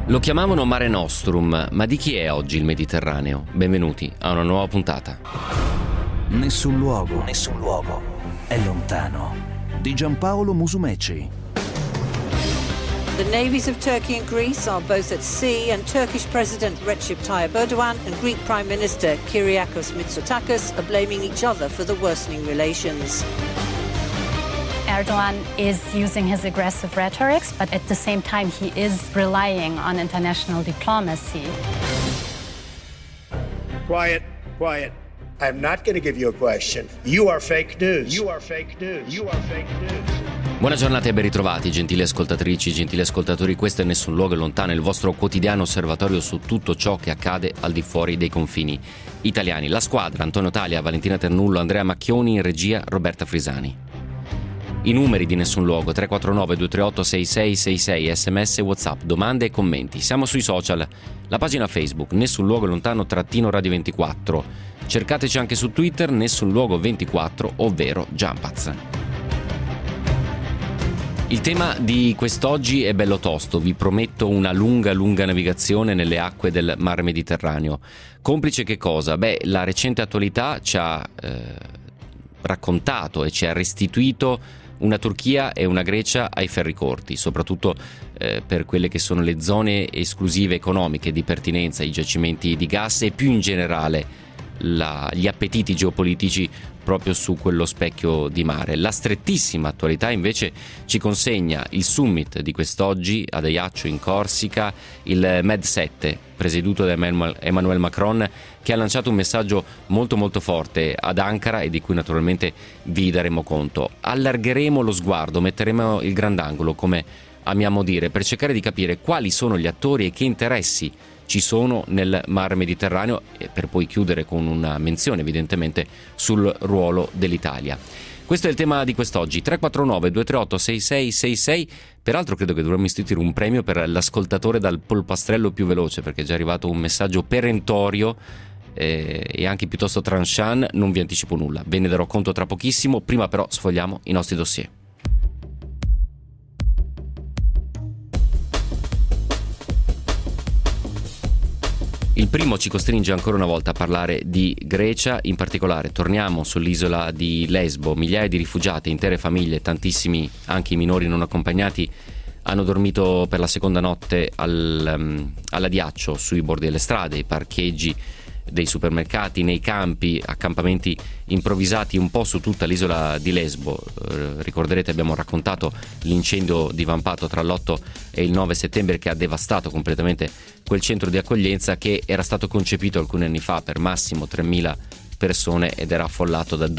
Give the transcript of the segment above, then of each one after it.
Lo chiamavano Mare Nostrum, ma di chi è oggi il Mediterraneo? Benvenuti a una nuova puntata. Nessun luogo è lontano. Di Giampaolo Musumeci. The navies of Turkey and Greece are both at sea, and Turkish President Recep Tayyip Erdogan and Greek Prime Minister Kyriakos Mitsotakis are blaming each other for the worsening relations. Erdogan is using his aggressive rhetoric, but at the same time he is relying on international diplomacy. Quiet. I'm not going to give you a question. You are fake news. Buona giornata e ben ritrovati, gentili ascoltatrici, gentili ascoltatori. Questo è Nessun luogo è lontano, il vostro quotidiano osservatorio su tutto ciò che accade al di fuori dei confini italiani. La squadra: Antonio Talia, Valentina Ternullo, Andrea Macchioni, in regia Roberta Frisani. I numeri di Nessun luogo: 349 238 6666, sms, whatsapp, domande e commenti. Siamo sui social, la pagina Facebook Nessun luogo è lontano _radio 24. Cercateci anche su Twitter Nessun luogo 24, ovvero Giampaz. Il tema di quest'oggi è bello tosto, vi prometto una lunga navigazione nelle acque del Mar Mediterraneo. Complice che cosa? La recente attualità ci ha raccontato e ci ha restituito una Turchia e una Grecia ai ferri corti, soprattutto per quelle che sono le zone esclusive economiche di pertinenza, i giacimenti di gas e più in generale gli appetiti geopolitici proprio su quello specchio di mare. La strettissima attualità invece ci consegna il summit di quest'oggi ad Ajaccio in Corsica, il Med7 presieduto da Emmanuel Macron, che ha lanciato un messaggio molto forte ad Ankara e di cui naturalmente vi daremo conto. Allargheremo lo sguardo, metteremo il grandangolo, come amiamo dire, per cercare di capire quali sono gli attori e che interessi ci sono nel Mar Mediterraneo, e per poi chiudere con una menzione evidentemente sul ruolo dell'Italia. Questo è il tema di quest'oggi. 349 238 6666. Peraltro credo che dovremmo istituire un premio per l'ascoltatore dal polpastrello più veloce, perché è già arrivato un messaggio perentorio e anche piuttosto tranchant. Non vi anticipo nulla, ve ne darò conto tra pochissimo. Prima però sfogliamo i nostri dossier. Il primo ci costringe ancora una volta a parlare di Grecia, in particolare torniamo sull'isola di Lesbo. Migliaia di rifugiati, intere famiglie, tantissimi anche i minori non accompagnati, hanno dormito per la seconda notte all'Adiaccio, sui bordi delle strade, i parcheggi dei supermercati, nei campi, accampamenti improvvisati un po' su tutta l'isola di Lesbo. Ricorderete, abbiamo raccontato l'incendio divampato tra l'8 e il 9 settembre che ha devastato completamente quel centro di accoglienza, che era stato concepito alcuni anni fa per massimo 3.000 persone ed era affollato da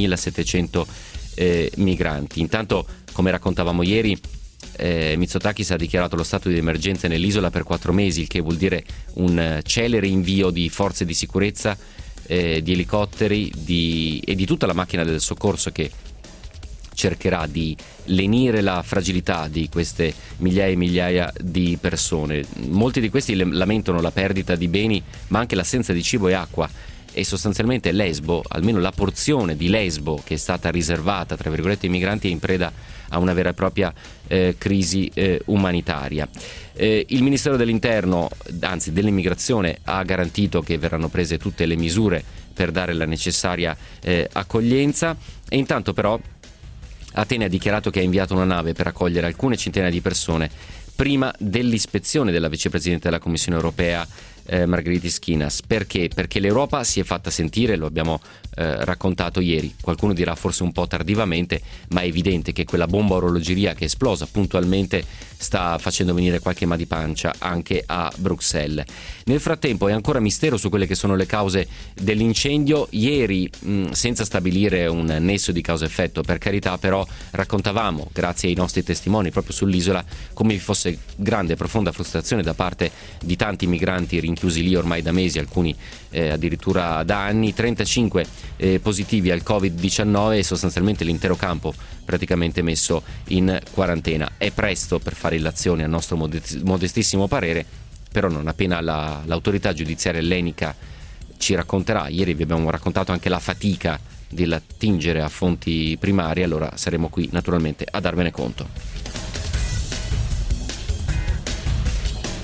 12.700 migranti. Intanto, come raccontavamo ieri, Mitsotakis ha dichiarato lo stato di emergenza nell'isola per 4 mesi, il che vuol dire un celere invio di forze di sicurezza, di elicotteri e di tutta la macchina del soccorso, che cercherà di lenire la fragilità di queste migliaia e migliaia di persone. Molti di questi lamentano la perdita di beni, ma anche l'assenza di cibo e acqua. E sostanzialmente Lesbo, almeno la porzione di Lesbo che è stata riservata tra virgolette ai migranti, è in preda a una vera e propria crisi umanitaria. Il Ministero dell'Interno, anzi dell'Immigrazione, ha garantito che verranno prese tutte le misure per dare la necessaria accoglienza, e intanto però Atene ha dichiarato che ha inviato una nave per accogliere alcune centinaia di persone prima dell'ispezione della vicepresidente della Commissione europea Margaritis Schinas. Perché? Perché l'Europa si è fatta sentire, lo abbiamo raccontato ieri, qualcuno dirà forse un po' tardivamente, ma è evidente che quella bomba a orologeria che è esplosa puntualmente sta facendo venire qualche mal di pancia anche a Bruxelles. Nel frattempo è ancora mistero su quelle che sono le cause dell'incendio. Ieri, senza stabilire un nesso di causa-effetto, per carità, però raccontavamo, grazie ai nostri testimoni proprio sull'isola, come vi fosse grande e profonda frustrazione da parte di tanti migranti rinchiusi lì ormai da mesi, alcuni addirittura da anni. 35 positivi al Covid-19 e sostanzialmente l'intero campo praticamente messo in quarantena. È presto per fare illazioni, a nostro modestissimo parere, però non appena l'autorità giudiziaria ellenica ci racconterà. Ieri vi abbiamo raccontato anche la fatica di attingere a fonti primarie, allora saremo qui naturalmente a darvene conto.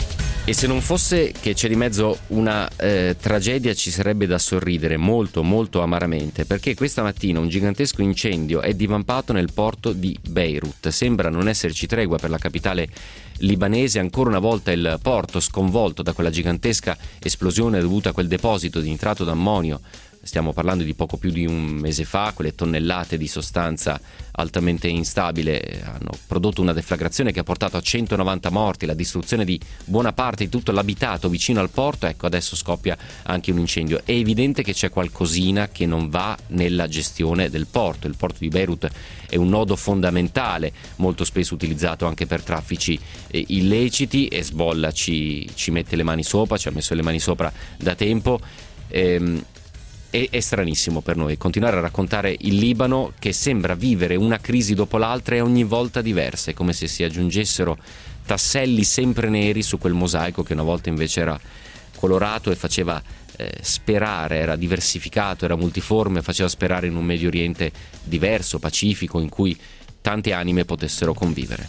E se non fosse che c'è di mezzo una tragedia, ci sarebbe da sorridere molto molto amaramente, perché questa mattina un gigantesco incendio è divampato nel porto di Beirut. Sembra non esserci tregua per la capitale libanese, ancora una volta il porto sconvolto da quella gigantesca esplosione dovuta a quel deposito di nitrato d'ammonio. Stiamo parlando di poco più di un mese fa. Quelle tonnellate di sostanza altamente instabile hanno prodotto una deflagrazione che ha portato a 190 morti, la distruzione di buona parte di tutto l'abitato vicino al porto. Ecco, adesso scoppia anche un incendio. È evidente che c'è qualcosina che non va nella gestione del porto. Il porto di Beirut è un nodo fondamentale, molto spesso utilizzato anche per traffici illeciti. Hezbollah ci mette le mani sopra, ci ha messo le mani sopra da tempo. È stranissimo per noi continuare a raccontare il Libano che sembra vivere una crisi dopo l'altra e ogni volta diverse, come se si aggiungessero tasselli sempre neri su quel mosaico che una volta invece era colorato e faceva sperare, era diversificato, era multiforme, faceva sperare in un Medio Oriente diverso, pacifico, in cui tante anime potessero convivere.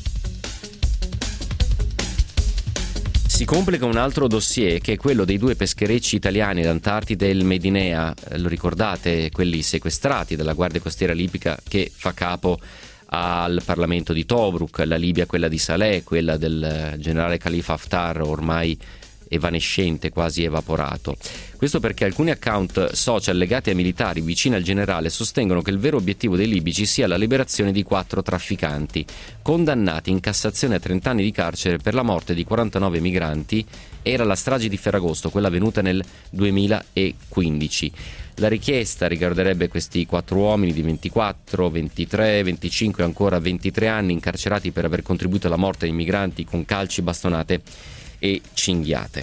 Si complica un altro dossier, che è quello dei 2 pescherecci italiani d'Antartide e il Medinea, lo ricordate, quelli sequestrati dalla Guardia Costiera libica che fa capo al Parlamento di Tobruk, la Libia quella di Saleh, quella del generale Khalifa Haftar ormai evanescente, quasi evaporato. Questo perché alcuni account social legati ai militari vicini al generale sostengono che il vero obiettivo dei libici sia la liberazione di 4 trafficanti condannati in Cassazione a 30 anni di carcere per la morte di 49 migranti. Era la strage di Ferragosto, quella avvenuta nel 2015. La richiesta riguarderebbe questi 4 uomini di 24, 23, 25 e ancora 23 anni incarcerati per aver contribuito alla morte dei migranti con calci, bastonate e cinghiate.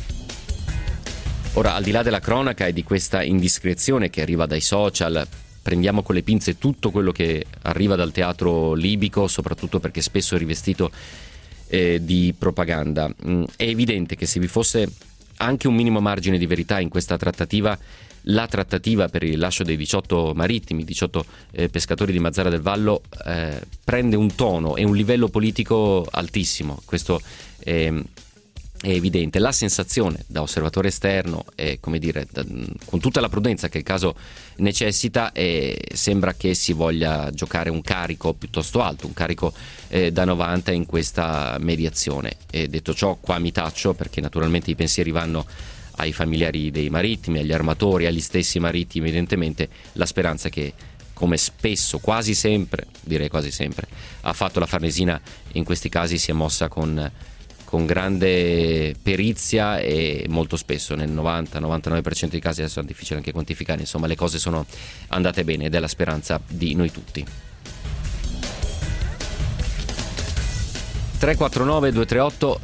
Ora, al di là della cronaca e di questa indiscrezione che arriva dai social, prendiamo con le pinze tutto quello che arriva dal teatro libico, soprattutto perché spesso è rivestito di propaganda. È evidente che se vi fosse anche un minimo margine di verità in questa trattativa, la trattativa per il rilascio dei 18 marittimi, 18 pescatori di Mazara del Vallo, prende un tono e un livello politico altissimo. Questo è evidente. La sensazione da osservatore esterno, come dire, con tutta la prudenza che il caso necessita, sembra che si voglia giocare un carico piuttosto alto, un carico da 90 in questa mediazione. E detto ciò, qua mi taccio, perché naturalmente i pensieri vanno ai familiari dei marittimi, agli armatori, agli stessi marittimi. Evidentemente la speranza che, come spesso, quasi sempre, direi quasi sempre, ha fatto la Farnesina in questi casi, si è mossa con grande perizia, e molto spesso nel 90-99% dei casi, adesso è difficile anche quantificare, insomma le cose sono andate bene ed è la speranza di noi tutti. 349 238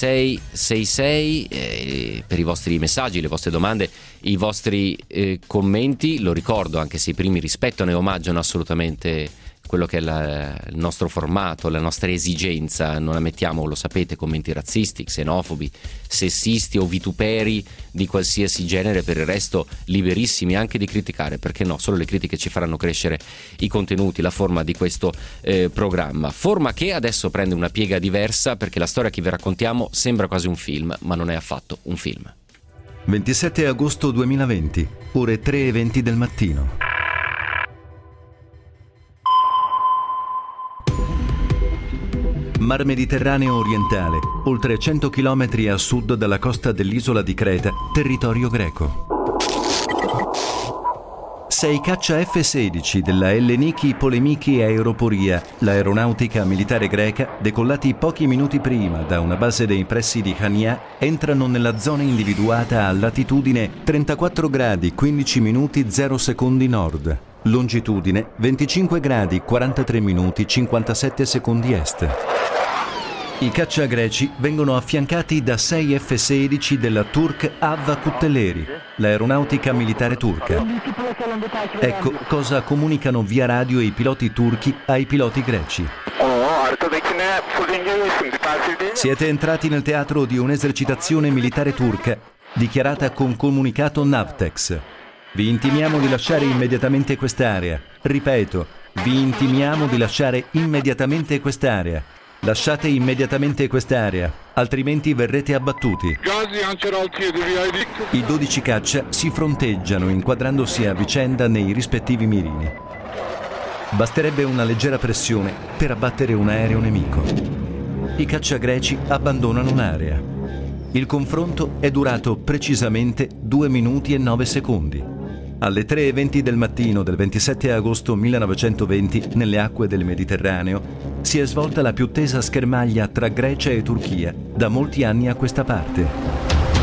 6666 per i vostri messaggi, le vostre domande, i vostri commenti. Lo ricordo, anche se i primi rispettano e omaggiano assolutamente quello che è il nostro formato, la nostra esigenza, non ammettiamo, lo sapete, commenti razzisti, xenofobi, sessisti o vituperi di qualsiasi genere. Per il resto liberissimi anche di criticare, perché no, solo le critiche ci faranno crescere i contenuti, la forma di questo programma, forma che adesso prende una piega diversa, perché la storia che vi raccontiamo sembra quasi un film, ma non è affatto un film. 27 agosto 2020, ore 3:20 del mattino. Mar Mediterraneo orientale, oltre 100 km a sud dalla costa dell'isola di Creta, territorio greco. 6 caccia F-16 della Elleniki Polemiki Aeroporia, l'aeronautica militare greca, decollati pochi minuti prima da una base dei pressi di Hania, entrano nella zona individuata a latitudine 34 gradi 15 minuti 0 secondi nord, longitudine 25 gradi 43 minuti 57 secondi est. I caccia greci vengono affiancati da 6 F-16 della Turk Hava Kutteleri, l'aeronautica militare turca. Ecco cosa comunicano via radio i piloti turchi ai piloti greci. Siete entrati nel teatro di un'esercitazione militare turca, dichiarata con comunicato Navtex. Vi intimiamo di lasciare immediatamente quest'area. Ripeto, vi intimiamo di lasciare immediatamente quest'area. Lasciate immediatamente quest'area. altrimenti verrete abbattuti. I 12 caccia si fronteggiano inquadrandosi a vicenda nei rispettivi mirini. Basterebbe una leggera pressione per abbattere un aereo nemico. I caccia greci abbandonano l'area. Il confronto è durato precisamente 2 minuti e 9 secondi. Alle 3:20 del mattino del 27 agosto 1920, nelle acque del Mediterraneo, si è svolta la più tesa schermaglia tra Grecia e Turchia da molti anni a questa parte.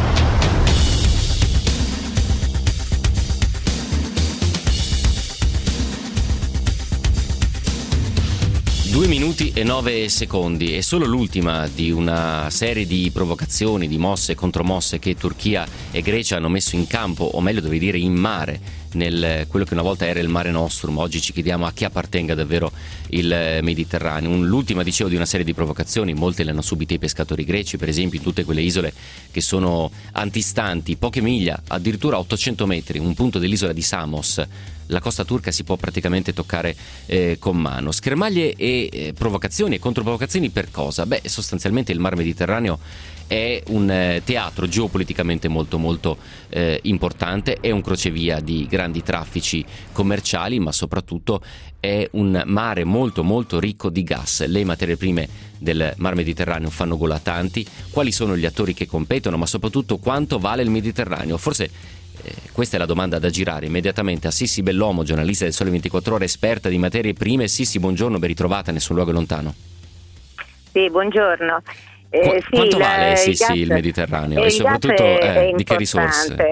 2 minuti e 9 secondi, è solo l'ultima di una serie di provocazioni, di mosse e contromosse che Turchia e Grecia hanno messo in campo, o meglio dovrei dire in mare, nel quello che una volta era il Mare Nostrum. Oggi ci chiediamo a chi appartenga davvero il Mediterraneo. L'ultima, dicevo, di una serie di provocazioni. Molte le hanno subite i pescatori greci, per esempio in tutte quelle isole che sono antistanti poche miglia, addirittura 800 metri, un punto dell'isola di Samos. La costa turca si può praticamente toccare con mano. Schermaglie e provocazioni e controprovocazioni per cosa? Beh, sostanzialmente il Mar Mediterraneo è un teatro geopoliticamente molto molto importante, è un crocevia di grandi traffici commerciali, ma soprattutto è un mare molto molto ricco di gas. Le materie prime del Mar Mediterraneo fanno gola a tanti. Quali sono gli attori che competono, ma soprattutto quanto vale il Mediterraneo? Forse questa è la domanda da girare immediatamente a Sissi Bellomo, giornalista del Sole 24 Ore, esperta di materie prime. Sissi, buongiorno, ben ritrovata, Nessun luogo è lontano. Sì, buongiorno. Quanto vale il Mediterraneo e soprattutto di che risorse?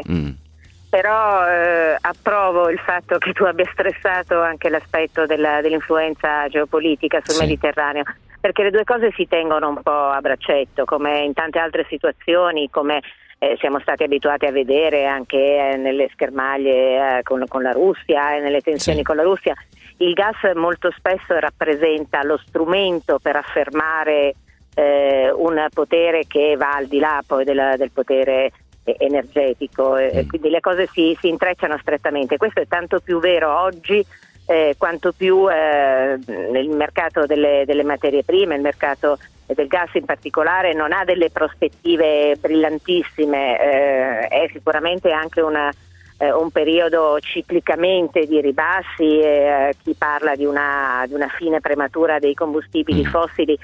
Però approvo il fatto che tu abbia stressato anche l'aspetto dell'influenza geopolitica sul Mediterraneo, perché le due cose si tengono un po' a braccetto, come in tante altre situazioni, come siamo stati abituati a vedere anche nelle schermaglie con la Russia e nelle tensioni con la Russia. Il gas molto spesso rappresenta lo strumento per affermare un potere che va al di là poi del potere energetico, quindi le cose si intrecciano strettamente. Questo è tanto più vero oggi quanto più nel mercato delle materie prime, il mercato del gas in particolare non ha delle prospettive brillantissime, è sicuramente anche un periodo ciclicamente di ribassi. Chi parla di una fine prematura dei combustibili fossili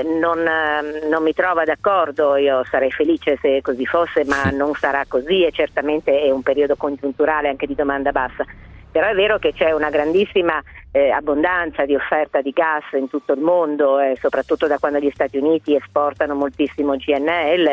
non mi trova d'accordo. Io sarei felice se così fosse, ma non sarà così, e certamente è un periodo congiunturale anche di domanda bassa. Però è vero che c'è una grandissima abbondanza di offerta di gas in tutto il mondo, soprattutto da quando gli Stati Uniti esportano moltissimo GNL,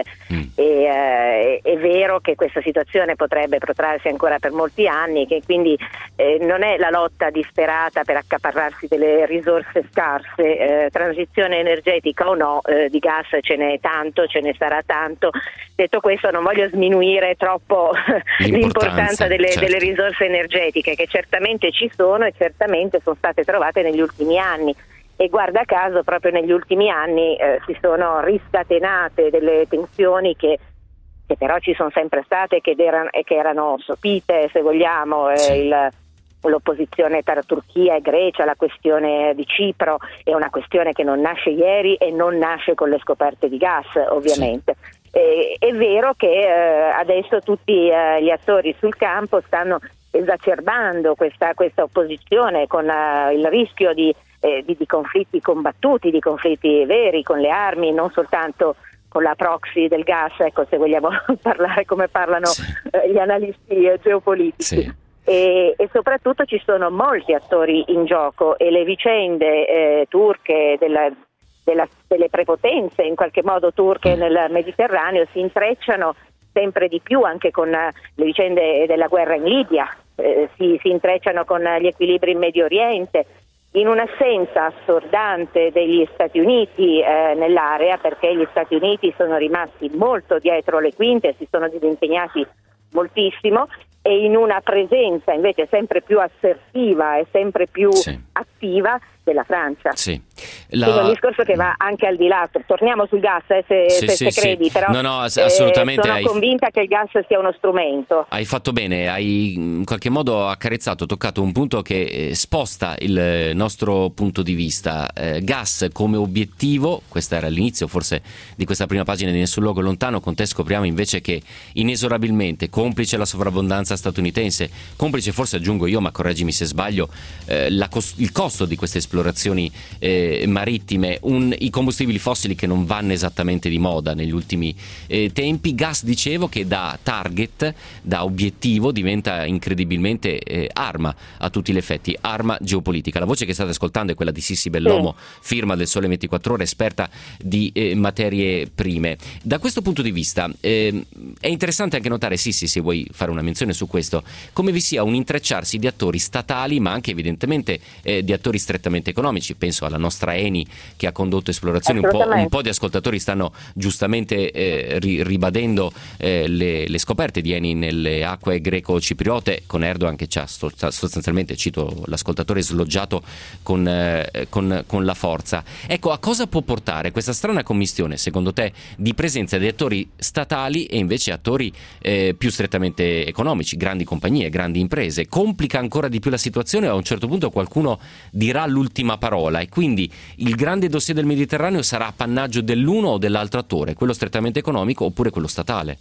e è vero che questa situazione potrebbe protrarsi ancora per molti anni, che quindi non è la lotta disperata per accaparrarsi delle risorse scarse, transizione energetica o no, di gas ce n'è tanto, ce ne sarà tanto. Detto questo, non voglio sminuire troppo l'importanza delle risorse energetiche, che certamente ci sono e certamente sono state trovate negli ultimi anni, e guarda caso proprio negli ultimi anni si sono riscatenate delle tensioni che però ci sono sempre state, che erano sopite, se vogliamo. L'opposizione tra Turchia e Grecia, la questione di Cipro è una questione che non nasce ieri e non nasce con le scoperte di gas, ovviamente. È vero che adesso tutti gli attori sul campo stanno esacerbando questa opposizione, con il rischio di conflitti combattuti, di conflitti veri con le armi, non soltanto con la proxy del gas, ecco, se vogliamo parlare come parlano gli analisti geopolitici. E soprattutto ci sono molti attori in gioco, e le vicende turche delle prepotenze in qualche modo turche nel Mediterraneo si intrecciano sempre di più anche con le vicende della guerra in Libia, si intrecciano con gli equilibri in Medio Oriente, in un'assenza assordante degli Stati Uniti nell'area, perché gli Stati Uniti sono rimasti molto dietro le quinte, si sono disimpegnati moltissimo, e in una presenza invece sempre più assertiva e sempre più attiva della Francia. Sì. Quindi è un discorso che va anche al di là. Torniamo sul gas, se credi, però no, assolutamente. Sono convinta che il gas sia uno strumento. Hai fatto bene, hai in qualche modo accarezzato, toccato un punto che sposta il nostro punto di vista. Gas come obiettivo, questo era l'inizio forse di questa prima pagina di Nessun luogo lontano, con te scopriamo invece che inesorabilmente, complice la sovrabbondanza statunitense, complice forse aggiungo io, ma correggimi se sbaglio, il costo di queste esplorazioni marittime, i combustibili fossili che non vanno esattamente di moda negli ultimi tempi, gas dicevo che da target, da obiettivo diventa incredibilmente arma a tutti gli effetti, arma geopolitica. La voce che state ascoltando è quella di Sissi Bellomo, firma del Sole 24 Ore, esperta di materie prime. Da questo punto di vista è interessante anche notare, Sissi, se vuoi fare una menzione su questo, come vi sia un intrecciarsi di attori statali ma anche evidentemente di attori strettamente economici. Penso alla nostra Eni che ha condotto esplorazioni, un po' di ascoltatori stanno giustamente ribadendo le scoperte di Eni nelle acque greco-cipriote, con Erdogan che ci ha sostanzialmente, cito l'ascoltatore, sloggiato con la forza. Ecco, a cosa può portare questa strana commistione, secondo te, di presenza di attori statali e invece attori più strettamente economici, grandi compagnie, grandi imprese? Complica ancora di più la situazione o a un certo punto qualcuno dirà l'ultima parola e quindi il grande dossier del Mediterraneo sarà appannaggio dell'uno o dell'altro attore, quello strettamente economico oppure quello statale?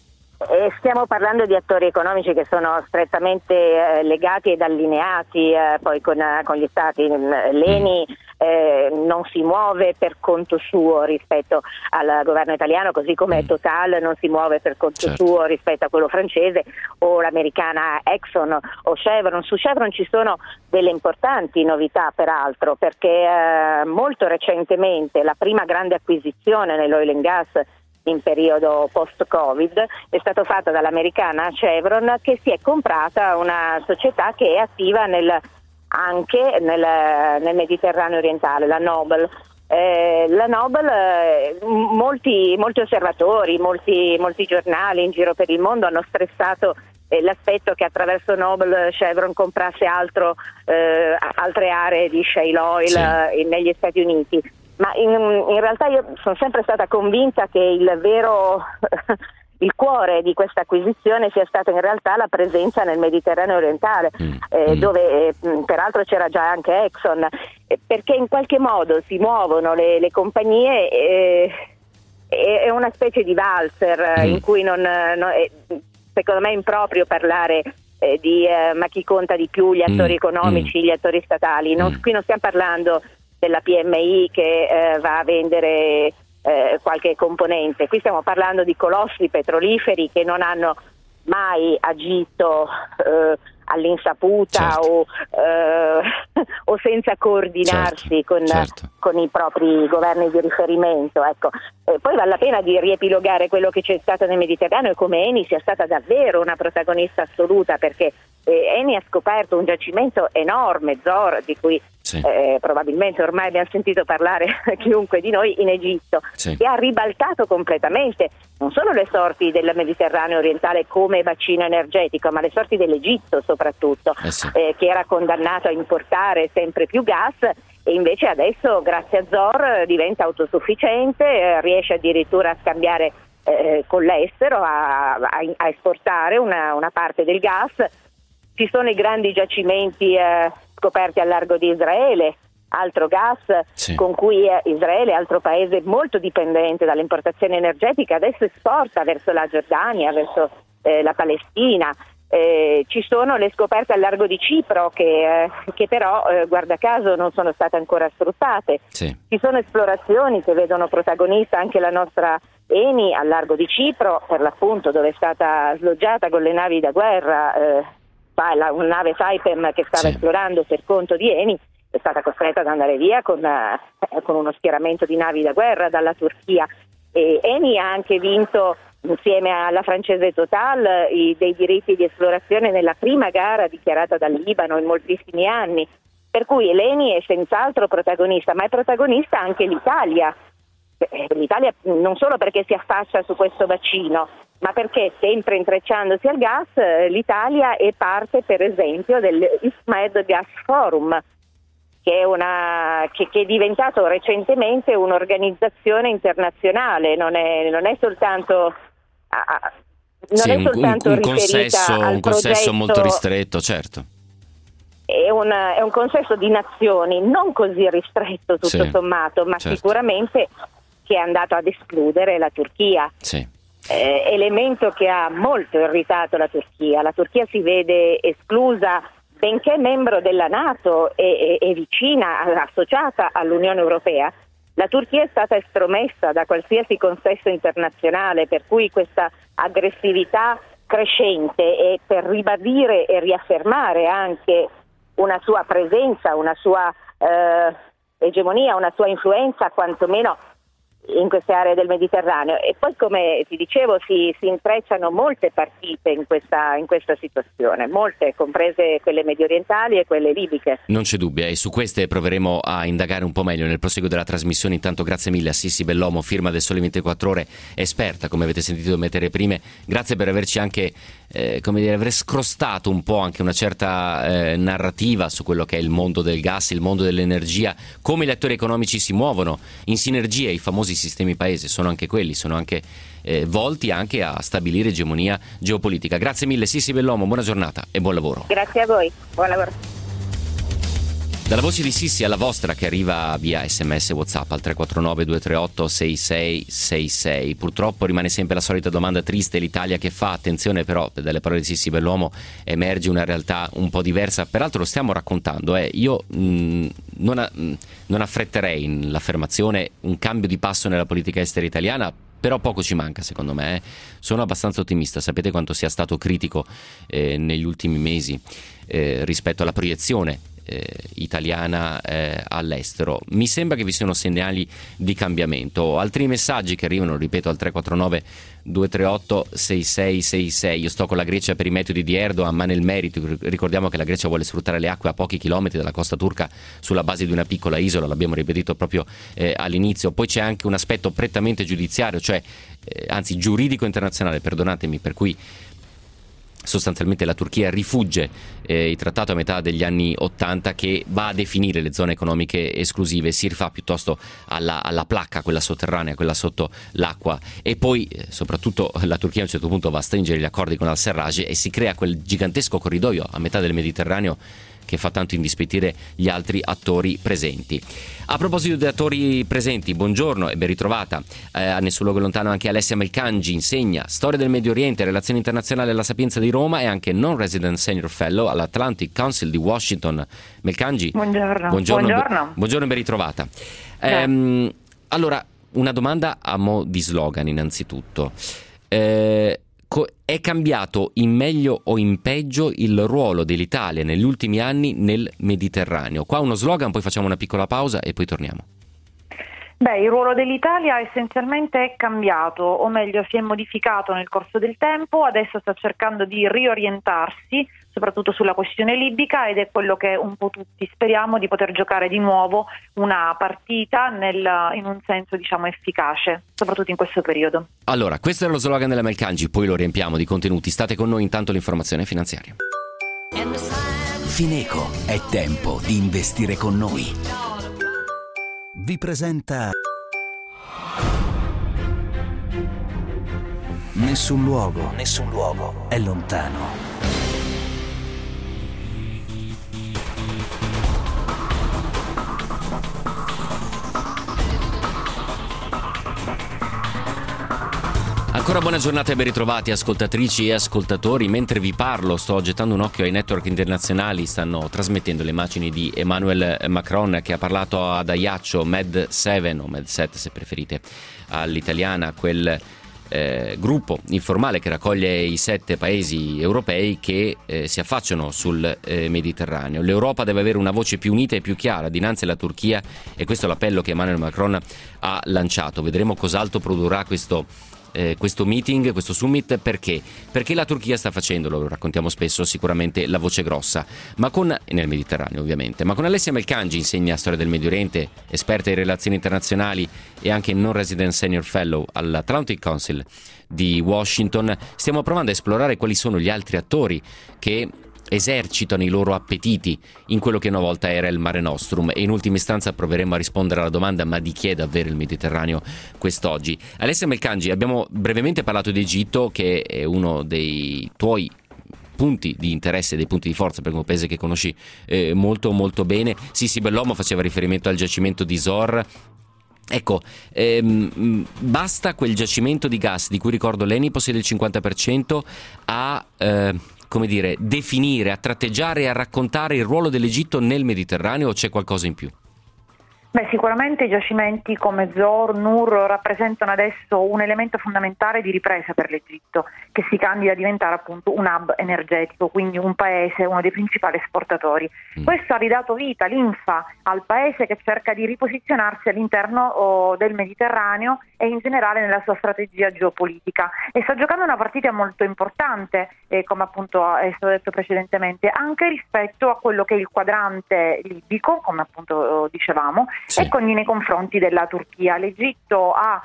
Stiamo parlando di attori economici che sono strettamente legati ed allineati poi con gli stati. L'Eni non si muove per conto suo rispetto al governo italiano, così come Total non si muove per conto suo rispetto a quello francese o l'americana Exxon o Chevron. Su Chevron ci sono delle importanti novità peraltro, perché molto recentemente la prima grande acquisizione nell'oil and gas in periodo post-Covid è stata fatta dall'americana Chevron, che si è comprata una società che è attiva anche nel Mediterraneo orientale, la Noble. La Noble, molti osservatori, molti giornali in giro per il mondo hanno stressato l'aspetto che attraverso Noble Chevron comprasse altre aree di shale oil negli Stati Uniti. Ma in realtà io sono sempre stata convinta che il cuore di questa acquisizione sia stata in realtà la presenza nel Mediterraneo orientale, dove peraltro c'era già anche Exxon, perché in qualche modo si muovono le compagnie, è una specie di valzer in cui secondo me è improprio parlare di ma chi conta di più, gli attori economici, gli attori statali. Qui non stiamo parlando della PMI che va a vendere qualche componente. Qui stiamo parlando di colossi petroliferi che non hanno mai agito all'insaputa o senza coordinarsi con i propri governi di riferimento. Ecco. Poi vale la pena di riepilogare quello che c'è stato nel Mediterraneo e come Eni sia stata davvero una protagonista assoluta, perché Eni ha scoperto un giacimento enorme, Zohr, di cui probabilmente ormai abbiamo sentito parlare chiunque di noi, in Egitto, che ha ribaltato completamente non solo le sorti del Mediterraneo orientale come bacino energetico, ma le sorti dell'Egitto soprattutto, che era condannato a importare sempre più gas e invece adesso grazie a Zohr diventa autosufficiente, riesce addirittura a scambiare con l'estero, a esportare una parte del gas. Ci sono i grandi giacimenti scoperti al largo di Israele, altro gas con cui Israele, altro paese molto dipendente dall'importazione energetica, adesso esporta verso la Giordania, verso la Palestina. Ci sono le scoperte al largo di Cipro che però guarda caso non sono state ancora sfruttate. Ci sono esplorazioni che vedono protagonista anche la nostra Eni al largo di Cipro, per l'appunto, dove è stata sloggiata con le navi da guerra. Una nave Saipem che stava esplorando per conto di Eni è stata costretta ad andare via con uno schieramento di navi da guerra dalla Turchia. E Eni ha anche vinto insieme alla francese Total dei diritti di esplorazione nella prima gara dichiarata dal Libano in moltissimi anni, per cui l'Eni è senz'altro protagonista, ma è protagonista anche l'Italia. L'Italia non solo perché si affaccia su questo bacino, ma perché sempre intrecciandosi al gas l'Italia è parte per esempio del East Med Gas Forum, che è diventato recentemente un'organizzazione internazionale, non è soltanto un consesso molto ristretto, certo. È un consesso di nazioni non così ristretto tutto sommato, ma certo, sicuramente che è andato ad escludere la Turchia. Sì. Elemento che ha molto irritato la Turchia. La Turchia si vede esclusa, benché membro della NATO e vicina, associata all'Unione Europea. La Turchia è stata estromessa da qualsiasi consesso internazionale, per cui questa aggressività crescente e per ribadire e riaffermare anche una sua presenza, una sua egemonia, una sua influenza quantomeno in queste aree del Mediterraneo. E poi, come ti dicevo, si intrecciano molte partite in questa situazione, molte, comprese quelle mediorientali e quelle libiche. Non c'è dubbio, e su queste proveremo a indagare un po' meglio nel proseguo della trasmissione. Intanto grazie mille a Sissi Bellomo, firma del Sole 24 Ore, esperta, come avete sentito, mettere prime. Grazie per averci anche aver scrostato un po' anche una certa narrativa su quello che è il mondo del gas, il mondo dell'energia, come gli attori economici si muovono in sinergia. I famosi sistemi paese sono anche quelli, sono anche volti anche a stabilire egemonia geopolitica. Grazie mille Sissi Bellomo, buona giornata e buon lavoro. Grazie a voi, buon lavoro. Dalla voce di Sissi alla vostra, che arriva via SMS WhatsApp al 349 238 6666. Purtroppo rimane sempre la solita domanda triste: l'Italia che fa? Attenzione però, dalle parole di Sissi Bellomo emerge una realtà un po' diversa. Peraltro lo stiamo raccontando, io non affretterei nell'affermazione un cambio di passo nella politica estera italiana, però poco ci manca secondo me. Sono abbastanza ottimista, sapete quanto sia stato critico negli ultimi mesi rispetto alla proiezione italiana all'estero. Mi sembra che vi siano segnali di cambiamento. Altri messaggi che arrivano, ripeto, al 349 238 6666. Io sto con la Grecia per i metodi di Erdogan, ma nel merito ricordiamo che la Grecia vuole sfruttare le acque a pochi chilometri dalla costa turca sulla base di una piccola isola, l'abbiamo ripetuto proprio all'inizio. Poi c'è anche un aspetto prettamente giudiziario, cioè anzi giuridico internazionale, perdonatemi, per cui sostanzialmente la Turchia rifugge il trattato a metà degli anni 80 che va a definire le zone economiche esclusive, si rifà piuttosto alla placca, quella sotterranea, quella sotto l'acqua, e poi soprattutto la Turchia a un certo punto va a stringere gli accordi con al-Serraj e si crea quel gigantesco corridoio a metà del Mediterraneo che fa tanto indispettire gli altri attori presenti. A proposito di attori presenti, buongiorno e ben ritrovata. A nessun luogo lontano anche Alessia Melkanji, insegna storia del Medio Oriente e relazioni internazionali alla Sapienza di Roma e anche non-resident senior fellow all'Atlantic Council di Washington. Melkanji, buongiorno e ben ritrovata. Allora, una domanda a mo' di slogan innanzitutto. È cambiato in meglio o in peggio il ruolo dell'Italia negli ultimi anni nel Mediterraneo? Qua uno slogan, poi facciamo una piccola pausa e poi torniamo. Il ruolo dell'Italia essenzialmente è cambiato, o meglio si è modificato nel corso del tempo. Adesso sta cercando di riorientarsi soprattutto sulla questione libica, ed è quello che un po' tutti speriamo, di poter giocare di nuovo una partita in un senso efficace, soprattutto in questo periodo. Allora, questo era lo slogan della Melkanji, poi lo riempiamo di contenuti. State con noi, intanto l'informazione finanziaria. Fineco, è tempo di investire con noi. Vi presenta Nessun luogo è lontano. Ancora buona giornata e ben ritrovati ascoltatrici e ascoltatori. Mentre vi parlo sto gettando un occhio ai network internazionali, stanno trasmettendo le immagini di Emmanuel Macron che ha parlato ad Ajaccio, Med7 o Med7 se preferite all'italiana, quel gruppo informale che raccoglie i 7 paesi europei che si affacciano sul Mediterraneo. L'Europa deve avere una voce più unita e più chiara dinanzi alla Turchia, e questo è l'appello che Emmanuel Macron ha lanciato. Vedremo cos'altro produrrà questo meeting, questo summit. Perché la Turchia sta facendo, lo raccontiamo spesso, sicuramente la voce grossa, nel Mediterraneo ovviamente. Ma con Alessia Melkanji, insegna storia del Medio Oriente, esperta in relazioni internazionali e anche non resident senior fellow all'Atlantic Council di Washington, stiamo provando a esplorare quali sono gli altri attori che esercitano i loro appetiti in quello che una volta era il Mare Nostrum. E in ultima istanza proveremo a rispondere alla domanda: ma di chi è davvero il Mediterraneo quest'oggi? Alessia Melcangi, abbiamo brevemente parlato di Egitto, che è uno dei tuoi punti di interesse, dei punti di forza, perché è un paese che conosci molto molto bene. Sisi Bellomo faceva riferimento al giacimento di Zohr. Ecco, basta quel giacimento di gas di cui, ricordo, l'Eni possiede il 50% a definire, a tratteggiare e a raccontare il ruolo dell'Egitto nel Mediterraneo, o c'è qualcosa in più? Beh, sicuramente i giacimenti come Zohr, Nur rappresentano adesso un elemento fondamentale di ripresa per l'Egitto, che si candida a diventare appunto un hub energetico, quindi un paese, uno dei principali esportatori. Questo ha ridato vita, linfa al paese, che cerca di riposizionarsi all'interno del Mediterraneo e in generale nella sua strategia geopolitica, e sta giocando una partita molto importante, come appunto è stato detto precedentemente, anche rispetto a quello che è il quadrante libico, come appunto dicevamo, sì, e quindi nei confronti della Turchia. L'Egitto ha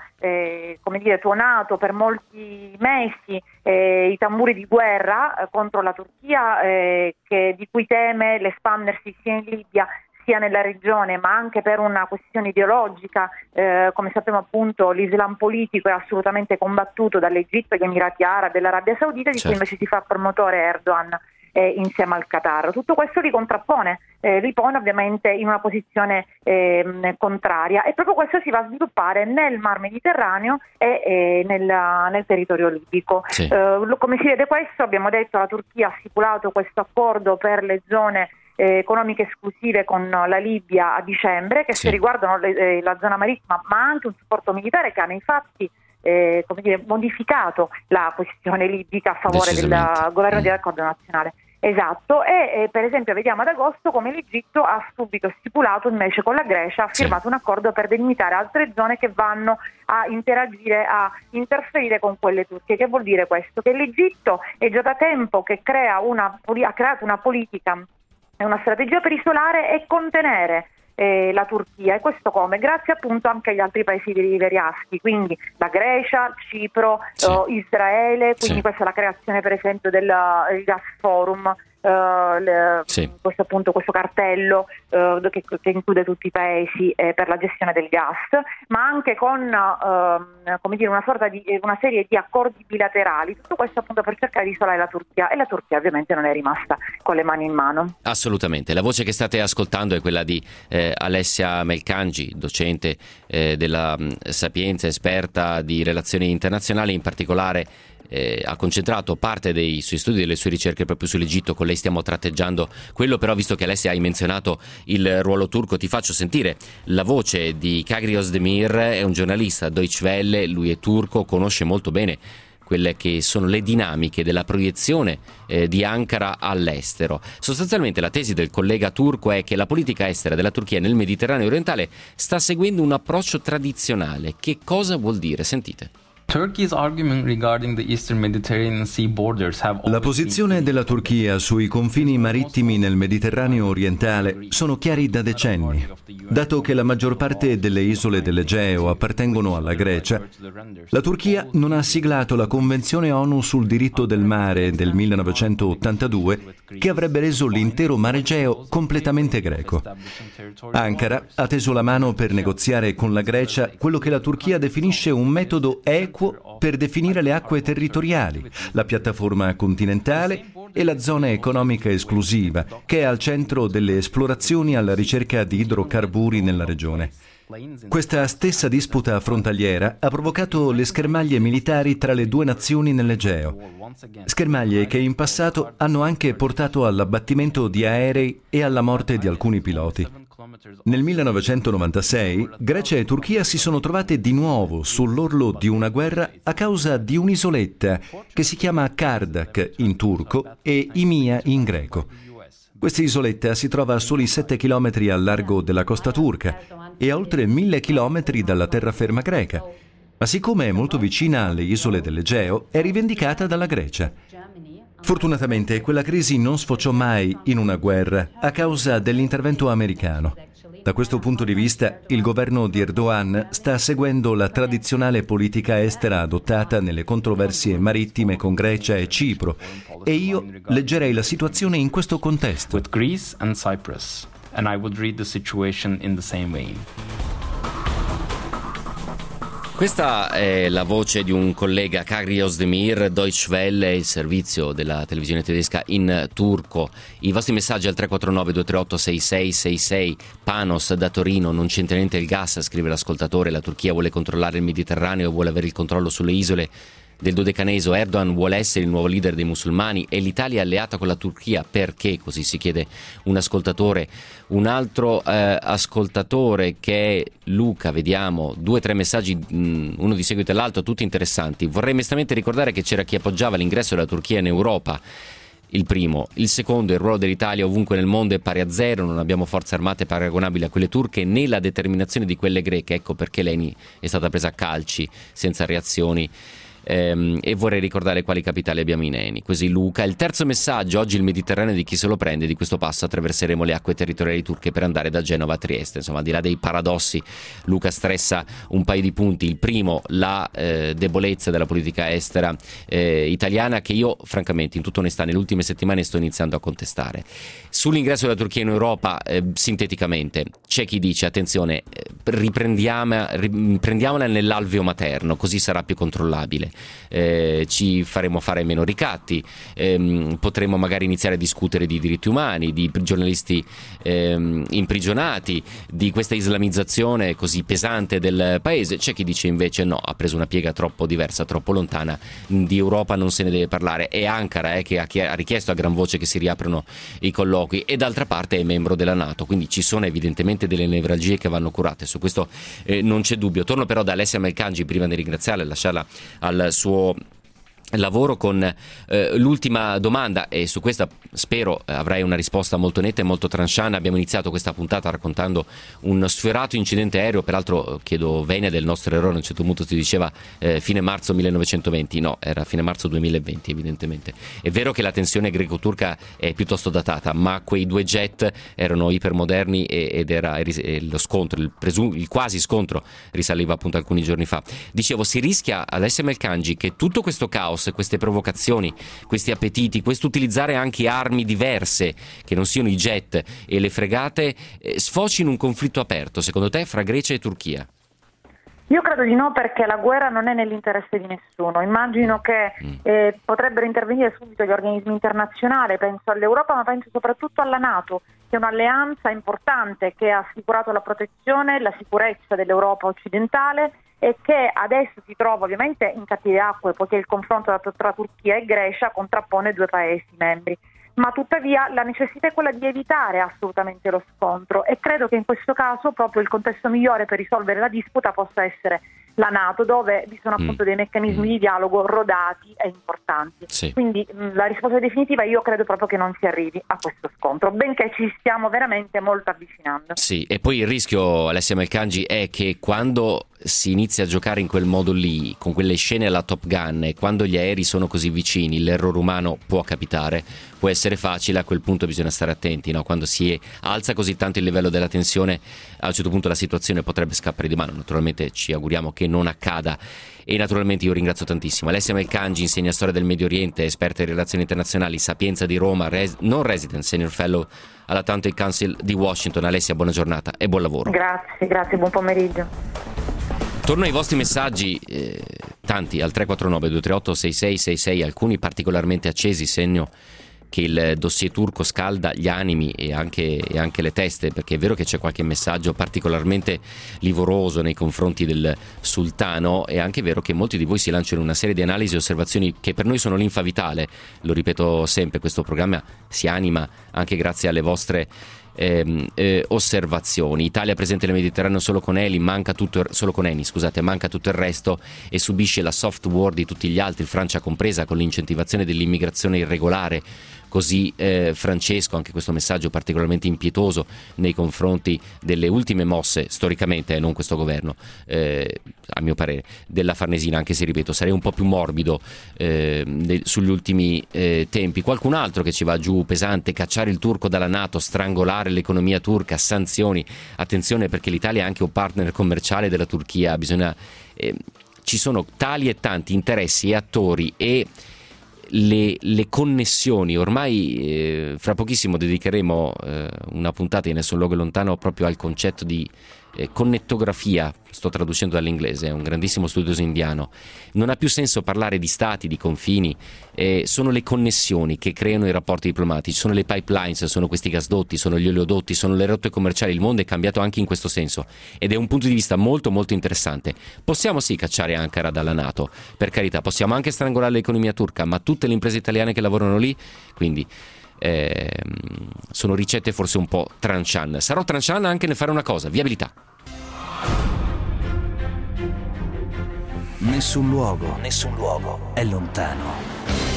tuonato per molti mesi i tamburi di guerra contro la Turchia, di cui teme l'espandersi sia in Libia sia nella regione, ma anche per una questione ideologica. Come sappiamo appunto l'Islam politico è assolutamente combattuto dall'Egitto, gli Emirati Arabi, dell'Arabia Saudita, di cui invece si fa promotore Erdogan insieme al Qatar. Tutto questo li contrappone, li pone ovviamente in una posizione contraria, e proprio questo si va a sviluppare nel Mar Mediterraneo e nel territorio libico. Sì. Come si vede questo, abbiamo detto, la Turchia ha stipulato questo accordo per le zone economiche esclusive con la Libia a dicembre, che sì, riguardano la zona marittima, ma anche un supporto militare che ha nei fatti modificato la questione libica a favore del governo di raccordo nazionale. Esatto, e per esempio vediamo ad agosto come l'Egitto ha subito stipulato invece con la Grecia, ha firmato un accordo per delimitare altre zone che vanno a interagire, a interferire con quelle turche. Che vuol dire questo? Che l'Egitto è già da tempo che ha creato una politica e una strategia per isolare e contenere la Turchia, e questo come? Grazie appunto anche agli altri paesi rivieraschi, quindi la Grecia, Cipro, sì, Israele, quindi sì, questa è la creazione per esempio del Gas Forum, sì, questo cartello che include tutti i paesi per la gestione del gas, ma anche con una serie di accordi bilaterali, tutto questo appunto per cercare di isolare la Turchia, e la Turchia ovviamente non è rimasta con le mani in mano. Assolutamente. La voce che state ascoltando è quella di Alessia Melcangi, docente della Sapienza, esperta di relazioni internazionali, in particolare ha concentrato parte dei suoi studi e delle sue ricerche proprio sull'Egitto. Con lei stiamo tratteggiando quello, però visto che Alessia hai menzionato il ruolo turco, ti faccio sentire la voce di Kagri Özdemir. È un giornalista Deutsche Welle, lui è turco, conosce molto bene quelle che sono le dinamiche della proiezione di Ankara all'estero. Sostanzialmente la tesi del collega turco è che la politica estera della Turchia nel Mediterraneo orientale sta seguendo un approccio tradizionale. Che cosa vuol dire? Sentite. La posizione della Turchia sui confini marittimi nel Mediterraneo orientale sono chiari da decenni. Dato che la maggior parte delle isole dell'Egeo appartengono alla Grecia, la Turchia non ha siglato la Convenzione ONU sul diritto del mare del 1982, che avrebbe reso l'intero Mar Egeo completamente greco. Ankara ha teso la mano per negoziare con la Grecia quello che la Turchia definisce un metodo equo per definire le acque territoriali, la piattaforma continentale e la zona economica esclusiva, che è al centro delle esplorazioni alla ricerca di idrocarburi nella regione. Questa stessa disputa frontaliera ha provocato le schermaglie militari tra le due nazioni nell'Egeo. Schermaglie che in passato hanno anche portato all'abbattimento di aerei e alla morte di alcuni piloti. Nel 1996 Grecia e Turchia si sono trovate di nuovo sull'orlo di una guerra a causa di un'isoletta che si chiama Kardak in turco e Imia in greco. Questa isoletta si trova a soli 7 chilometri al largo della costa turca e a oltre 1000 chilometri dalla terraferma greca. Ma siccome è molto vicina alle isole dell'Egeo, è rivendicata dalla Grecia. Fortunatamente quella crisi non sfociò mai in una guerra a causa dell'intervento americano. Da questo punto di vista, il governo di Erdogan sta seguendo la tradizionale politica estera adottata nelle controversie marittime con Grecia e Cipro, e io leggerei la situazione in questo contesto. With Greece and Cyprus, and I would read the situation in the same vein. Questa è la voce di un collega, Kagri Özdemir, Deutsche Welle, il servizio della televisione tedesca in turco. I vostri messaggi al 349-238-6666. Panos da Torino: non c'entra niente il gas, scrive l'ascoltatore. La Turchia vuole controllare il Mediterraneo, vuole avere il controllo sulle isole del Dodecaneso. Erdogan vuole essere il nuovo leader dei musulmani e l'Italia è alleata con la Turchia. Perché? Così si chiede un ascoltatore. Un altro ascoltatore, che è Luca, vediamo 2 o 3 messaggi, uno di seguito all'altro, tutti interessanti. Vorrei mestamente ricordare che c'era chi appoggiava l'ingresso della Turchia in Europa. Il primo. Il secondo: il ruolo dell'Italia ovunque nel mondo è pari a zero, non abbiamo forze armate paragonabili a quelle turche né la determinazione di quelle greche. Ecco perché Leni è stata presa a calci senza reazioni. E vorrei ricordare quali capitali abbiamo in Eni. Così Luca. Il terzo messaggio: oggi il Mediterraneo di chi se lo prende, di questo passo attraverseremo le acque territoriali turche per andare da Genova a Trieste. Insomma, al di là dei paradossi, Luca stressa un paio di punti. Il primo, la debolezza della politica estera italiana, che io francamente, in tutta onestà, nelle ultime settimane sto iniziando a contestare. Sull'ingresso della Turchia in Europa, sinteticamente, c'è chi dice: attenzione, prendiamola nell'alveo materno, così sarà più controllabile. Ci faremo fare meno ricatti, potremo magari iniziare a discutere di diritti umani, di giornalisti imprigionati, di questa islamizzazione così pesante del paese. C'è chi dice invece no, ha preso una piega troppo diversa, troppo lontana, di Europa non se ne deve parlare. È Ankara che ha richiesto a gran voce che si riaprano i colloqui, e d'altra parte è membro della NATO, quindi ci sono evidentemente delle nevralgie che vanno curate, su questo non c'è dubbio. Torno però da Alessia Melcangi, prima di ringraziarla e lasciarla al suo lavoro, con l'ultima domanda, e su questa spero avrai una risposta molto netta e molto tranchant. Abbiamo iniziato questa puntata raccontando un sfiorato incidente aereo, peraltro chiedo venia del nostro errore, a un certo punto si diceva fine marzo 1920, no, era fine marzo 2020 evidentemente. È vero che la tensione greco-turca è piuttosto datata, ma quei 2 jet erano ipermoderni ed era lo scontro, il quasi scontro risaliva appunto alcuni giorni fa. Dicevo, si rischia, Alessia Melcangi, che tutto questo caos, queste provocazioni, questi appetiti, questo utilizzare anche armi diverse che non siano i jet e le fregate, sfoci in un conflitto aperto, secondo te, fra Grecia e Turchia? Io credo di no, perché la guerra non è nell'interesse di nessuno. Immagino che potrebbero intervenire subito gli organismi internazionali, penso all'Europa, ma penso soprattutto alla NATO, che è un'alleanza importante che ha assicurato la protezione e la sicurezza dell'Europa occidentale, e che adesso si trova ovviamente in cattive acque, poiché il confronto tra Turchia e Grecia contrappone 2 paesi membri. Ma tuttavia la necessità è quella di evitare assolutamente lo scontro, e credo che in questo caso proprio il contesto migliore per risolvere la disputa possa essere la NATO, dove vi sono appunto dei meccanismi di dialogo rodati e importanti. Sì. Quindi la risposta definitiva, io credo proprio che non si arrivi a questo scontro, benché ci stiamo veramente molto avvicinando. Sì, e poi il rischio, Alessia Melcangi, è che quando si inizia a giocare in quel modo lì, con quelle scene alla Top Gun, e quando gli aerei sono così vicini, l'errore umano può capitare, può essere facile. A quel punto bisogna stare attenti, no? Quando si alza così tanto il livello della tensione, a un certo punto la situazione potrebbe scappare di mano. Naturalmente ci auguriamo che non accada, e naturalmente io ringrazio tantissimo Alessia Melcangi, insegna storia del Medio Oriente, esperta in relazioni internazionali, Sapienza di Roma, non resident, senior fellow all'Atlantic Council di Washington. Alessia, buona giornata e buon lavoro. Grazie, buon pomeriggio. Torno ai vostri messaggi, tanti, al 349-238-6666, alcuni particolarmente accesi, segno che il dossier turco scalda gli animi e anche le teste, perché è vero che c'è qualche messaggio particolarmente livoroso nei confronti del sultano, è anche vero che molti di voi si lanciano in una serie di analisi e osservazioni che per noi sono linfa vitale. Lo ripeto sempre, questo programma si anima anche grazie alle vostre osservazioni. Italia presente nel Mediterraneo solo con Eni, manca tutto il resto e subisce la soft war di tutti gli altri, Francia compresa, con l'incentivazione dell'immigrazione irregolare, così Francesco, anche questo messaggio particolarmente impietoso nei confronti delle ultime mosse, storicamente, non questo governo, a mio parere, della Farnesina, anche se ripeto sarei un po' più morbido sugli ultimi tempi. Qualcun altro che ci va giù pesante: cacciare il turco dalla NATO, strangolare l'economia turca, sanzioni. Attenzione, perché l'Italia è anche un partner commerciale della Turchia, bisogna ci sono tali e tanti interessi e attori e le connessioni. Ormai fra pochissimo dedicheremo una puntata in Nessun luogo lontano proprio al concetto di connettografia, sto traducendo dall'inglese, è un grandissimo studioso indiano. Non ha più senso parlare di stati, di confini, sono le connessioni che creano i rapporti diplomatici, sono le pipelines, sono questi gasdotti, sono gli oleodotti, sono le rotte commerciali. Il mondo è cambiato anche in questo senso ed è un punto di vista molto molto interessante. Possiamo sì cacciare Ankara dalla NATO, per carità, possiamo anche strangolare l'economia turca, ma tutte le imprese italiane che lavorano lì, quindi sono ricette forse un po' tranchant. Sarò tranchant anche nel fare una cosa: viabilità. Nessun luogo è lontano.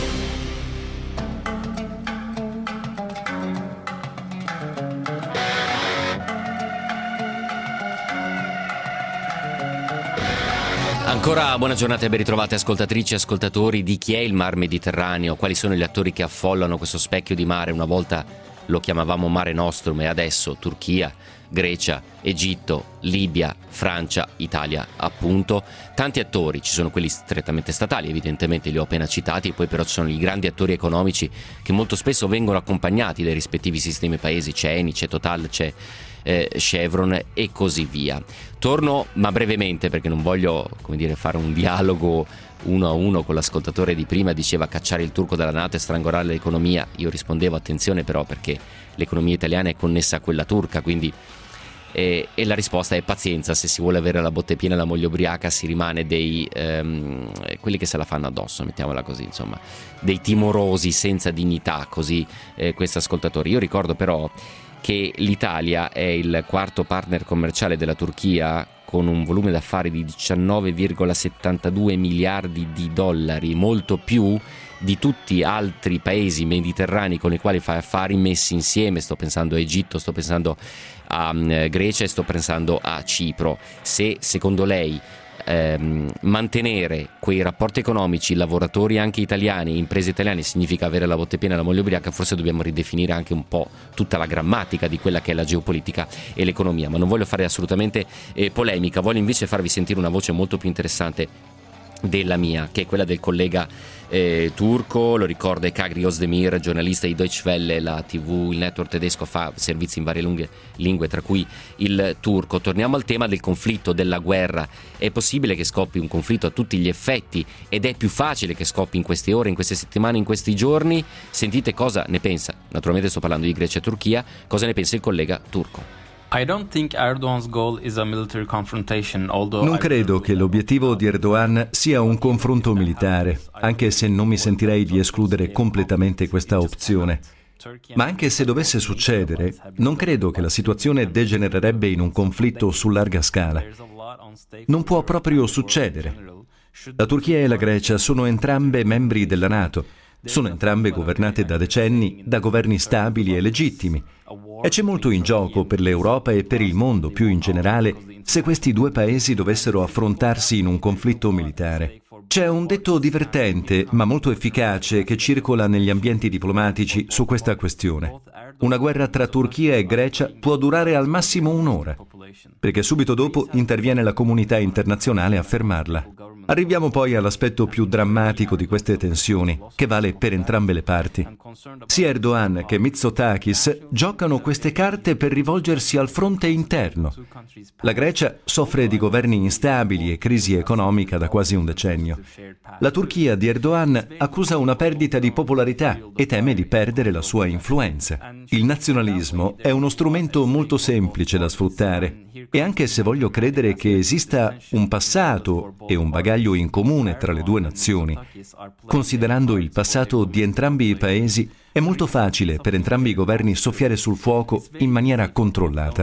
Ancora buona giornata e ben ritrovate ascoltatrici e ascoltatori. Di chi è il Mar Mediterraneo? Quali sono gli attori che affollano questo specchio di mare? Una volta lo chiamavamo Mare Nostrum e adesso Turchia, Grecia, Egitto, Libia, Francia, Italia, appunto. Tanti attori, ci sono quelli strettamente statali, evidentemente li ho appena citati, poi però ci sono i grandi attori economici che molto spesso vengono accompagnati dai rispettivi sistemi paesi, c'è Eni, c'è Total, c'è Chevron e così via. Torno, ma brevemente, perché non voglio, come dire, fare un dialogo uno a uno con l'ascoltatore di prima. Diceva cacciare il turco dalla NATO e strangolare l'economia. Io rispondevo attenzione però, perché l'economia italiana è connessa a quella turca, quindi e la risposta è pazienza. Se si vuole avere la botte piena e la moglie ubriaca, si rimane dei quelli che se la fanno addosso, mettiamola così, insomma, dei timorosi senza dignità, così questo ascoltatore. Io ricordo però che l'Italia è il quarto partner commerciale della Turchia, con un volume d'affari di 19,72 miliardi di dollari, molto più di tutti altri paesi mediterranei con i quali fa affari messi insieme. Sto pensando a Egitto, sto pensando a Grecia e sto pensando a Cipro. Se secondo lei mantenere quei rapporti economici, lavoratori anche italiani, imprese italiane, significa avere la botte piena e la moglie ubriaca, forse dobbiamo ridefinire anche un po' tutta la grammatica di quella che è la geopolitica e l'economia. Ma non voglio fare assolutamente polemica, voglio invece farvi sentire una voce molto più interessante della mia, che è quella del collega turco. Lo ricorda Kagri Özdemir, giornalista di Deutsche Welle, la TV, il network tedesco, fa servizi in varie lingue, tra cui il turco. Torniamo al tema del conflitto, della guerra. È possibile che scoppi un conflitto a tutti gli effetti ed è più facile che scoppi in queste ore, in queste settimane, in questi giorni? Sentite cosa ne pensa, naturalmente sto parlando di Grecia e Turchia, cosa ne pensa il collega turco. Non credo che l'obiettivo di Erdogan sia un confronto militare, anche se non mi sentirei di escludere completamente questa opzione. Ma anche se dovesse succedere, non credo che la situazione degenererebbe in un conflitto su larga scala. Non può proprio succedere. La Turchia e la Grecia sono entrambe membri della NATO. Sono entrambe governate da decenni da governi stabili e legittimi. E c'è molto in gioco per l'Europa e per il mondo più in generale se questi due paesi dovessero affrontarsi in un conflitto militare. C'è un detto divertente ma molto efficace che circola negli ambienti diplomatici su questa questione. Una guerra tra Turchia e Grecia può durare al massimo un'ora, perché subito dopo interviene la comunità internazionale a fermarla. Arriviamo poi all'aspetto più drammatico di queste tensioni, che vale per entrambe le parti. Sia Erdogan che Mitsotakis giocano queste carte per rivolgersi al fronte interno. La Grecia soffre di governi instabili e crisi economica da quasi un decennio. La Turchia di Erdogan accusa una perdita di popolarità e teme di perdere la sua influenza. Il nazionalismo è uno strumento molto semplice da sfruttare e anche se voglio credere che esista un passato e un bagaglio in comune tra le due nazioni, considerando il passato di entrambi i paesi, è molto facile per entrambi i governi soffiare sul fuoco in maniera controllata.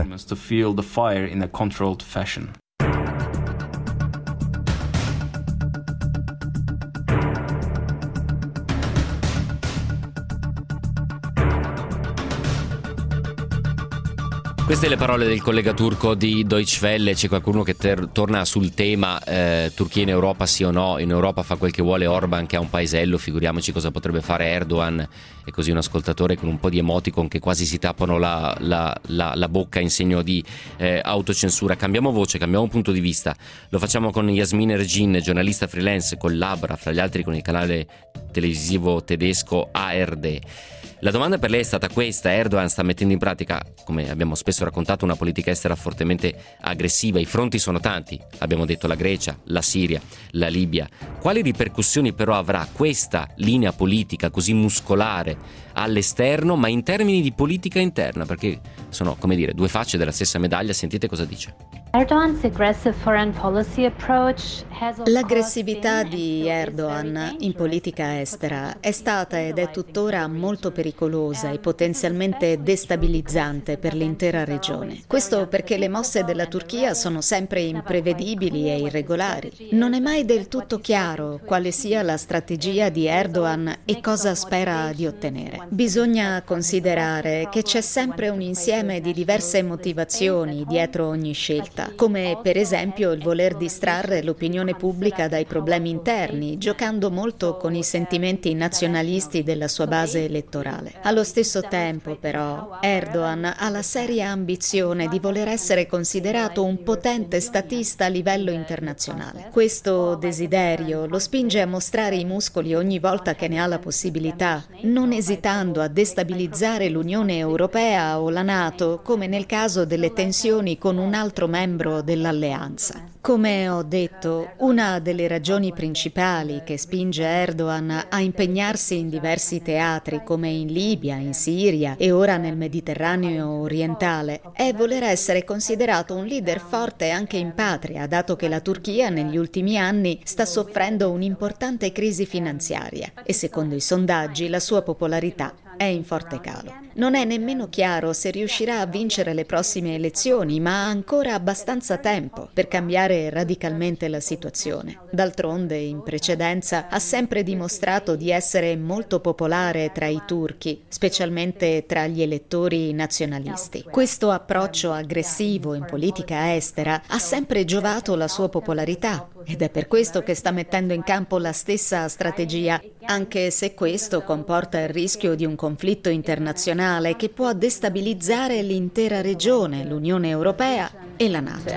Queste le parole del collega turco di Deutsche Welle. C'è qualcuno che torna sul tema Turchia in Europa sì o no? In Europa fa quel che vuole Orban, che ha un paesello, figuriamoci cosa potrebbe fare Erdogan. E così un ascoltatore con un po' di emoticon che quasi si tappano la bocca in segno di autocensura. Cambiamo voce, cambiamo punto di vista. Lo facciamo con Yasmin Ergin, giornalista freelance, collabora fra gli altri con il canale televisivo tedesco ARD. La domanda per lei è stata questa: Erdogan sta mettendo in pratica, come abbiamo spesso raccontato, una politica estera fortemente aggressiva. I fronti sono tanti, abbiamo detto la Grecia, la Siria, la Libia. Quali ripercussioni però avrà questa linea politica così muscolare all'esterno, ma in termini di politica interna? Perché sono, come dire, due facce della stessa medaglia. Sentite cosa dice. L'aggressività di Erdogan in politica estera è stata ed è tuttora molto pericolosa e potenzialmente destabilizzante per l'intera regione. Questo perché le mosse della Turchia sono sempre imprevedibili e irregolari. Non è mai del tutto chiaro quale sia la strategia di Erdogan e cosa spera di ottenere. Bisogna considerare che c'è sempre un insieme di diverse motivazioni dietro ogni scelta, come per esempio il voler distrarre l'opinione pubblica dai problemi interni, giocando molto con i sentimenti nazionalisti della sua base elettorale. Allo stesso tempo, però, Erdogan ha la seria ambizione di voler essere considerato un potente statista a livello internazionale. Questo desiderio lo spinge a mostrare i muscoli ogni volta che ne ha la possibilità, non esitando a destabilizzare l'Unione Europea o la NATO, come nel caso delle tensioni con un altro membro dell'alleanza. Come ho detto, una delle ragioni principali che spinge Erdogan a impegnarsi in diversi teatri, come in Libia, in Siria e ora nel Mediterraneo orientale, è voler essere considerato un leader forte anche in patria, dato che la Turchia negli ultimi anni sta soffrendo un'importante crisi finanziaria e secondo i sondaggi la sua popolarità è in forte calo. Non è nemmeno chiaro se riuscirà a vincere le prossime elezioni, ma ha ancora abbastanza tempo per cambiare radicalmente la situazione. D'altronde, in precedenza, ha sempre dimostrato di essere molto popolare tra i turchi, specialmente tra gli elettori nazionalisti. Questo approccio aggressivo in politica estera ha sempre giovato la sua popolarità ed è per questo che sta mettendo in campo la stessa strategia, anche se questo comporta il rischio di un conflitto internazionale che può destabilizzare l'intera regione, l'Unione Europea e la NATO.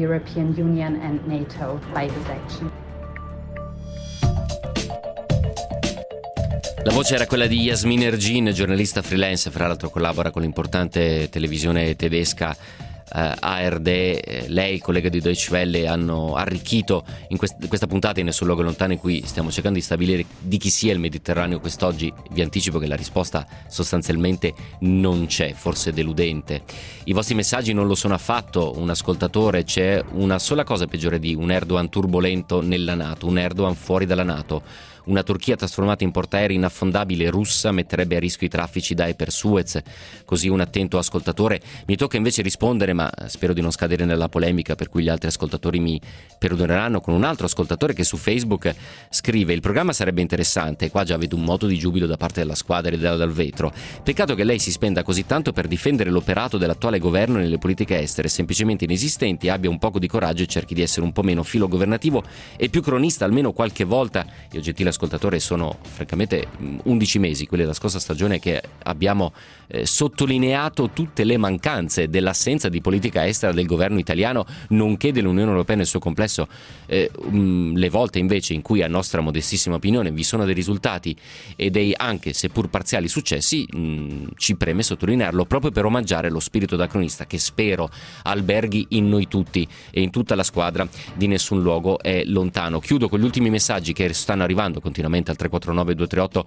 La voce era quella di Yasmin Ergin, giornalista freelance, fra l'altro collabora con l'importante televisione tedesca ARD. Lei, collega di Deutsche Welle, hanno arricchito in questa puntata in Nessun luogo lontano, in cui stiamo cercando di stabilire di chi sia il Mediterraneo quest'oggi. Vi anticipo che la risposta sostanzialmente non c'è, forse deludente. I vostri messaggi non lo sono affatto. Un ascoltatore: c'è una sola cosa peggiore di un Erdogan turbolento nella NATO, un Erdogan fuori dalla NATO. Una Turchia trasformata in portaerei inaffondabile russa metterebbe a rischio i traffici da e per Suez. Così un attento ascoltatore. Mi tocca invece rispondere, ma spero di non scadere nella polemica, per cui gli altri ascoltatori mi perdoneranno, con un altro ascoltatore che su Facebook scrive: il programma sarebbe interessante. Qua già vedo un moto di giubilo da parte della squadra e dal vetro. Peccato che lei si spenda così tanto per difendere l'operato dell'attuale governo nelle politiche estere semplicemente inesistenti. Abbia un poco di coraggio e cerchi di essere un po' meno filogovernativo e più cronista almeno qualche volta. Io, gentile ascoltatore, sono francamente 11 mesi, quelli della scorsa stagione, che abbiamo sottolineato tutte le mancanze dell'assenza di politica estera del governo italiano, nonché dell'Unione Europea nel suo complesso. Le volte invece in cui, a nostra modestissima opinione, vi sono dei risultati e dei, anche seppur parziali, successi, ci preme sottolinearlo, proprio per omaggiare lo spirito da cronista che spero alberghi in noi tutti e in tutta la squadra di Nessun luogo è lontano. Chiudo con gli ultimi messaggi che stanno arrivando continuamente al 349 238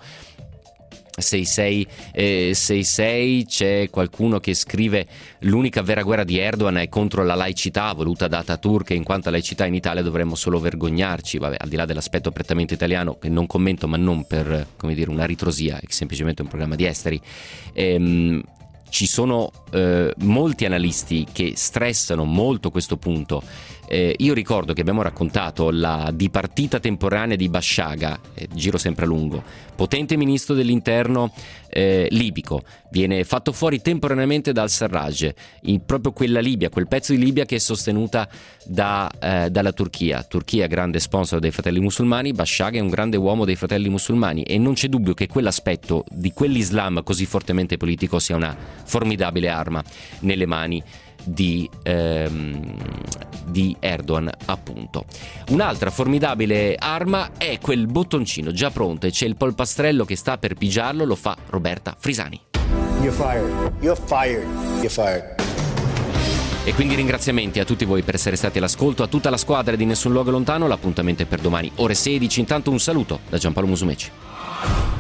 6666. C'è qualcuno che scrive: l'unica vera guerra di Erdogan è contro la laicità voluta da Ataturk, in quanto a laicità in Italia dovremmo solo vergognarci. Vabbè, al di là dell'aspetto prettamente italiano, che non commento, ma non per, come dire, una ritrosia, è semplicemente un programma di esteri. Ci sono molti analisti che stressano molto questo punto. Io ricordo che abbiamo raccontato la dipartita temporanea di Bashaga, giro sempre a lungo, potente ministro dell'interno libico, viene fatto fuori temporaneamente dal Sarraj, proprio quella Libia, quel pezzo di Libia che è sostenuta dalla Turchia, grande sponsor dei Fratelli Musulmani. Bashagha è un grande uomo dei Fratelli Musulmani e non c'è dubbio che quell'aspetto di quell'Islam così fortemente politico sia una formidabile arma nelle mani di Erdogan, appunto. Un'altra formidabile arma è quel bottoncino già pronto e c'è il polpastrello che sta per pigiarlo, lo fa Roberta Frisani. You're fired. You're fired. You're fired. E quindi ringraziamenti a tutti voi per essere stati all'ascolto, a tutta la squadra di Nessun Luogo Lontano. L'appuntamento è per domani ore 16. Intanto un saluto da Giampaolo Musumeci.